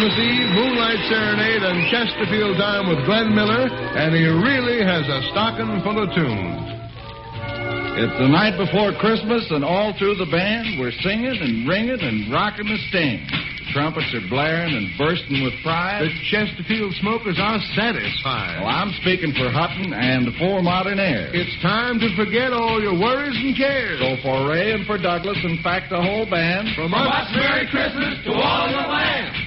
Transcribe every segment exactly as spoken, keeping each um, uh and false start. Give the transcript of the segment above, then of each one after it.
Christmas Eve, Moonlight Serenade, and Chesterfield Time with Glenn Miller, and he really has a stocking full of tunes. It's the night before Christmas, and all through the band, we're singing and ringing and rocking the sting. The trumpets are blaring and bursting with pride. The Chesterfield smokers are satisfied. Well, I'm speaking for Hutton and the four modern airs. It's time to forget all your worries and cares. So for Ray and for Douglas, in fact, the whole band, from us, Merry Christmas to all your land.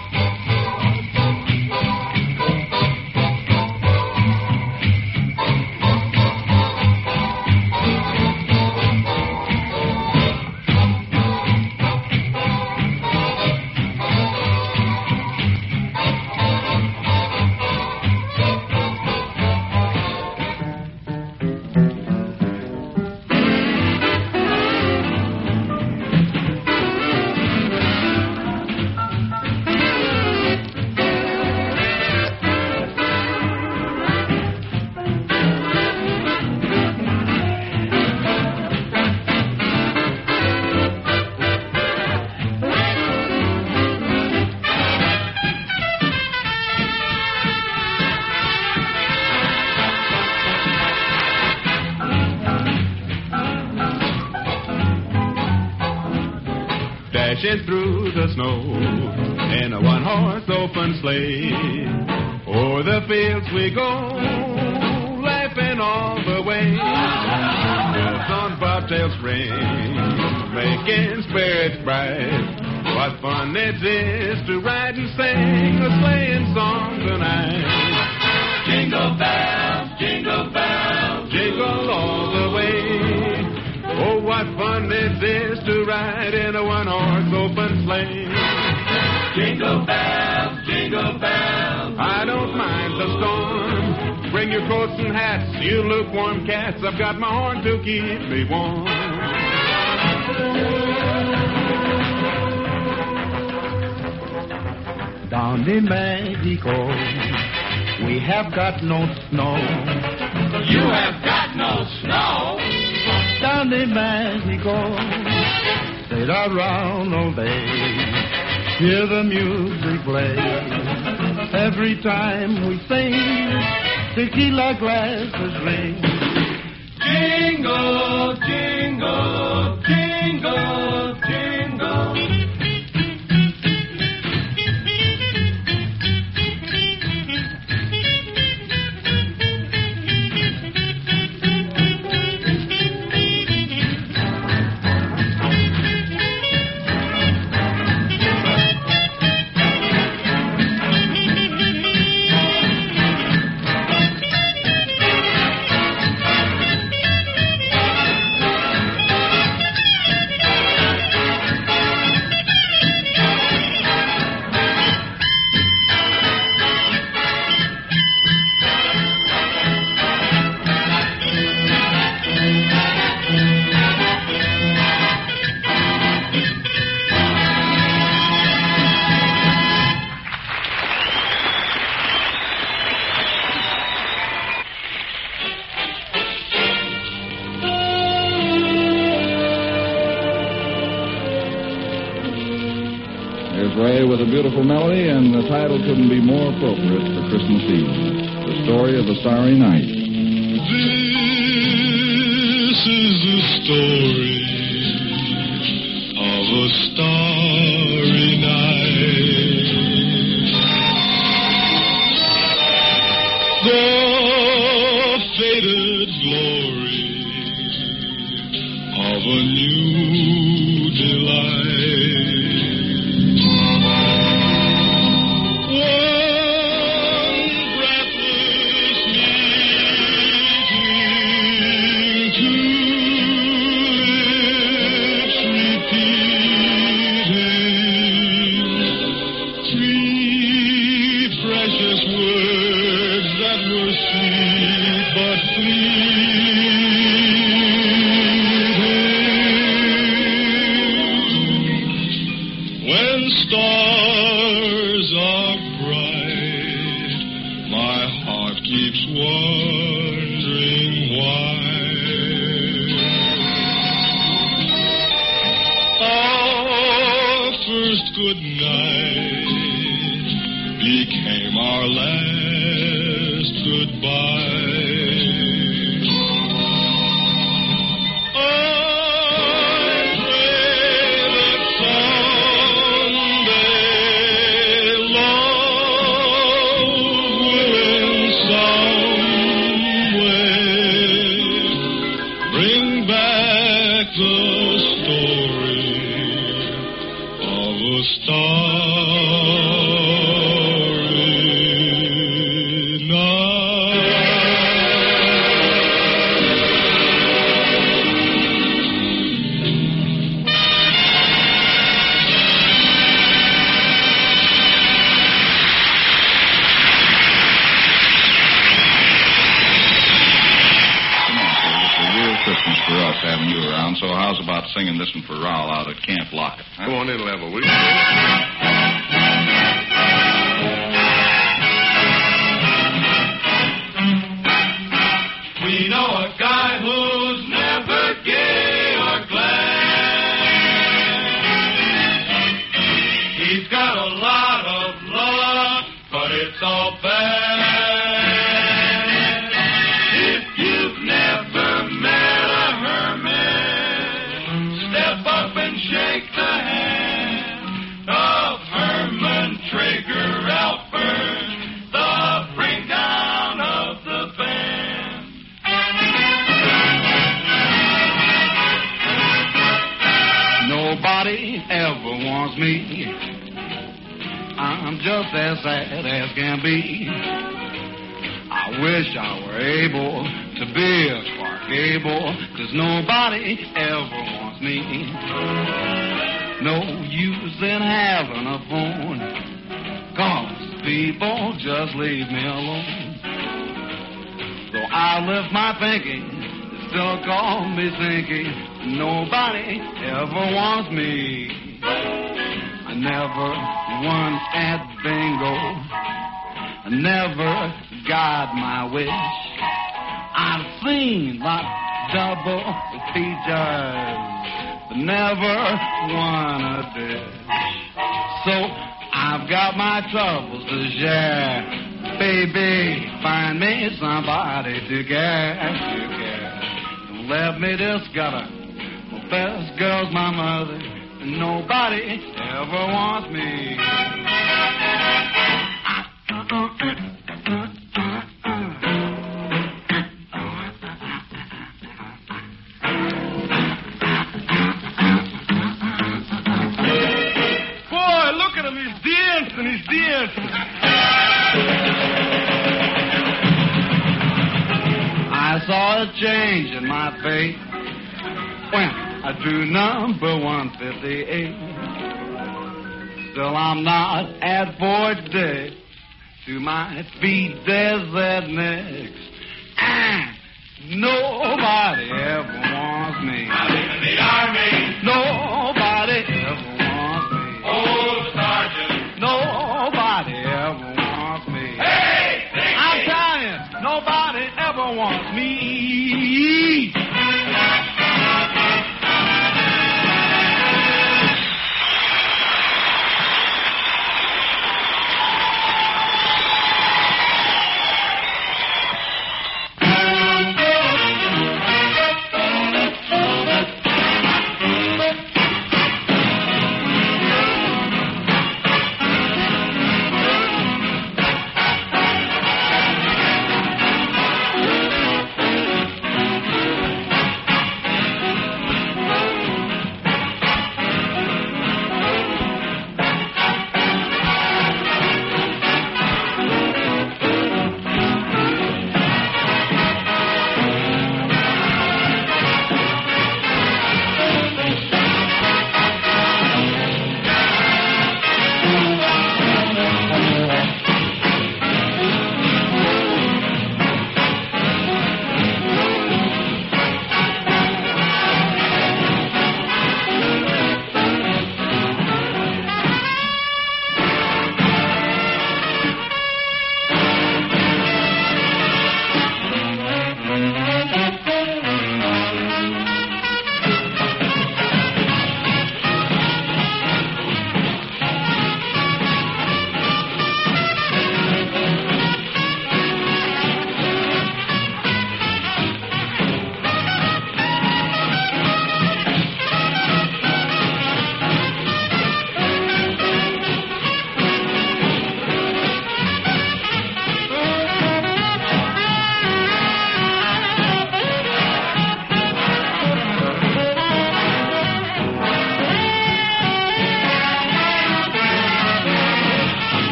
Dashing through the snow in a one-horse open sleigh. O'er the fields we go, laughing all the way. Bells on bobtails ring, making spirits bright. What fun it is to ride and sing a sleighing song tonight. Jingle bells, jingle bells, jingle all the way. Oh, what fun it is to ride in a one-horse open sleigh. Jingle bells, jingle bells, I don't mind the storm. Bring your coats and hats, you lukewarm cats. I've got my horn to keep me warm. Down in Mexico, we have got no snow. You have got no snow? Down in Mexico, sit around all day, hear the music play. Every time we sing, tequila glasses ring. Jingle, jingle, jingle, jingle. Ray with a beautiful melody, and the title couldn't be more appropriate for Christmas Eve. The Story of a Starry Night. This is the story of a starry night. The faded glory of a new delight. Good night Starry night. Christmas for us having you around, so how's about singing this one for Raoul out at Camp Lockett? Huh? Go on in, Level, will you? We know a guy who's never gay or glad. He's got a lot of love, but it's all bad. If you've never met a hermit, step up and shake the hand of Herman Traeger Alpert, the breakdown of the band. Nobody ever wants me. I'm just as sad as can be. I wish I were able to be a Clark Gable, 'cause nobody ever wants me. No use in having a phone, 'cause people just leave me alone. So I left my thinking, they still call me thinking. Nobody ever wants me. I never won at bingo. I never got my wish. I've seen lots of double features, but never won a dish. So I've got my troubles to share. Baby, find me somebody to care, to care. Don't let me discover the best girl's my mother, and nobody ever wants me. Boy, look at him. He's dancing. He's dancing. I saw a change in my fate when I drew number one fifty-eight. Still, I'm not at forty. To my feet, there's that next. Ah, nobody ever wants me. I'm in the army. Nobody ever wants me. Oh, Sergeant. Nobody ever wants me. Hey, I'm telling you, nobody ever wants me.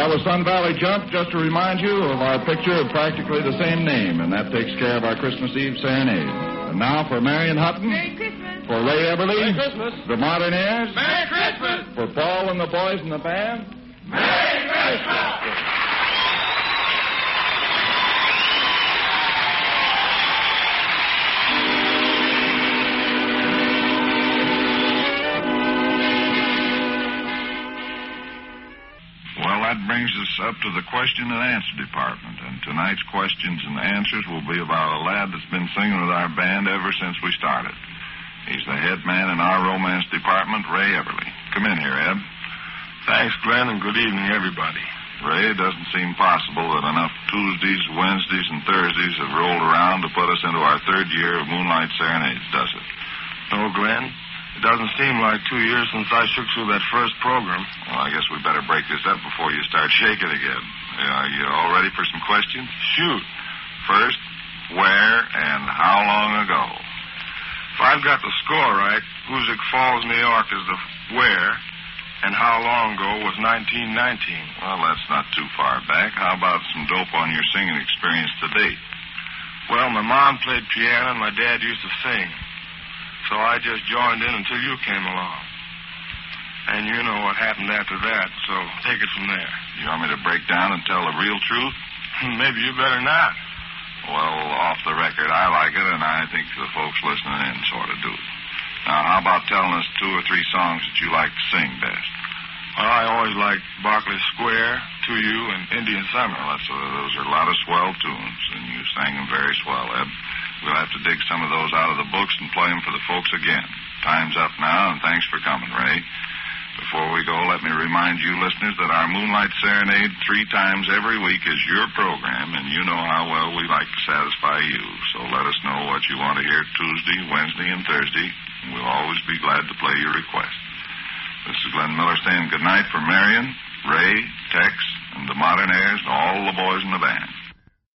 that was Sun Valley Jump, just to remind you of our picture of practically the same name, and that takes care of our Christmas Eve serenade. And now for Marion Hutton. Merry Christmas. For Ray Everly. Merry Christmas. The Modern Airs. Merry Christmas. For Paul and the boys in the band. Merry Christmas. Well, that brings us up to the question and answer department. And tonight's questions and answers will be about a lad that's been singing with our band ever since we started. He's the head man in our romance department, Ray Everly. Come in here, Eb. Thanks, Glenn, and good evening, everybody. Ray, it doesn't seem possible that enough Tuesdays, Wednesdays, and Thursdays have rolled around to put us into our third year of Moonlight Serenades, does it? No, Glenn. It doesn't seem like two years since I shook through that first program. Well, I guess we better break this up before you start shaking again. Are you all ready for some questions? Shoot. First, where and how long ago? If I've got the score right, Hoosick Falls, New York is the where, and how long ago was nineteen nineteen. Well, that's not too far back. How about some dope on your singing experience to date? Well, my mom played piano and my dad used to sing. So I just joined in until you came along. And you know what happened after that, so take it from there. You want me to break down and tell the real truth? Maybe you better not. Well, off the record, I like it, and I think the folks listening in sort of do. Now, how about telling us two or three songs that you like to sing best? Well, I always liked Barclay Square, To You, and Indian Summer. Well, that's, uh, those are a lot of swell tunes, and you sang them very swell, Eb. We'll have to dig some of those out of the books and play them for the folks again. Time's up now, and thanks for coming, Ray. Before we go, let me remind you listeners that our Moonlight Serenade three times every week is your program, and you know how well we like to satisfy you. So let us know what you want to hear Tuesday, Wednesday, and Thursday, and we'll always be glad to play your request. This is Glenn Miller saying good night for Marion, Ray, Tex, and the Modern Airs, and all the boys in the band.